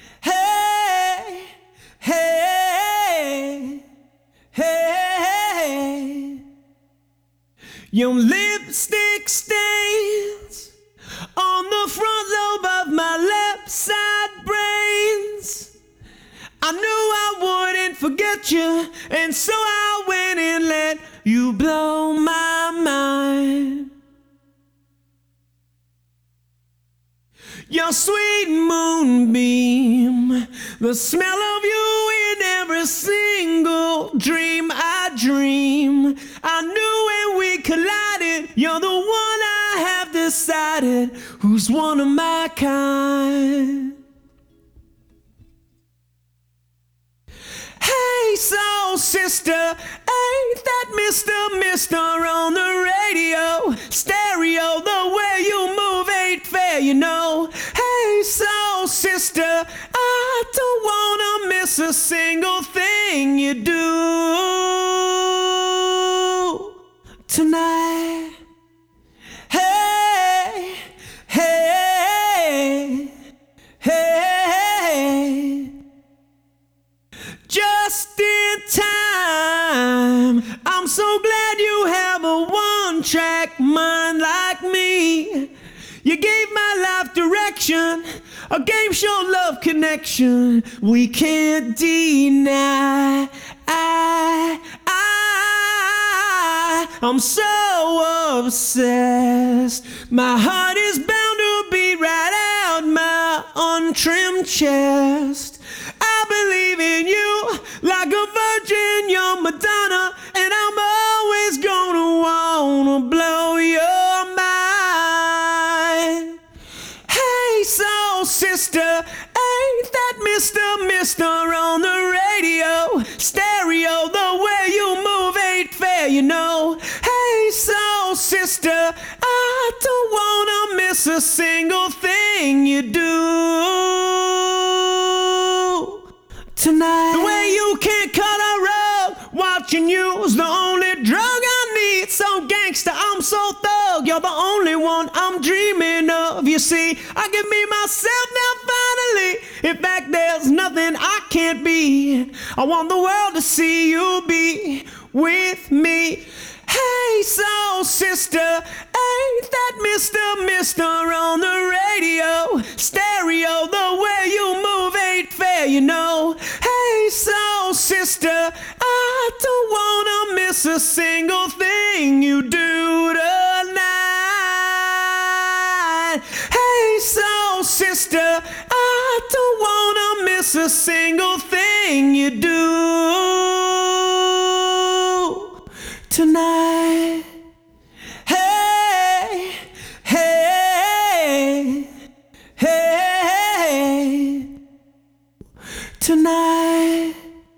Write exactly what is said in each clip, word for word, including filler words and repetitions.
Hey, hey, hey. Your lipstick stains on the front lobe of my left side brains. I knew I wouldn't forget you, and so I went and let you blow my mind. Your sweet moonbeam, the smell of you in every single dream I dream. I knew when we collided, you're the one I have decided who's one of my kind. Hey, soul sister, ain't that Mister Mister on the radio? Stereo, the way you move ain't fair, you know. Hey, soul sister, I don't wanna miss a single thing you do tonight. Hey, hey, hey. Just in time. I'm so glad you have a one-track mind like me. You gave my life direction, a game show love connection we can't deny. I, I, I'm so obsessed. My heart is bound to beat right out my untrimmed chest. I believe in you like a virgin, you're Madonna, and I'm always gonna wanna blow your mind. Hey, soul sister, ain't that Mister Mister on the radio? Stereo, the way you move ain't fair, you know. Hey, soul sister, I don't wanna miss a single thing you do tonight. The way you can't cut a rug, watching you's the only drug I need. So gangster, I'm so thug, you're the only one I'm dreaming of. You see, I can be myself now finally. In fact, there's nothing I can't be. I want the world to see you be with me. Hey, soul sister, ain't that Mister Mister on the radio? Stereo, the way you move ain't fair, you know. Hey, soul sister, I don't wanna miss a single thing you do tonight. Hey, soul sister, I don't wanna miss a single thing you do tonight. Hey, hey, hey, tonight.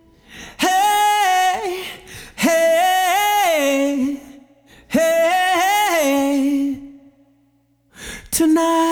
Hey, hey, hey, tonight.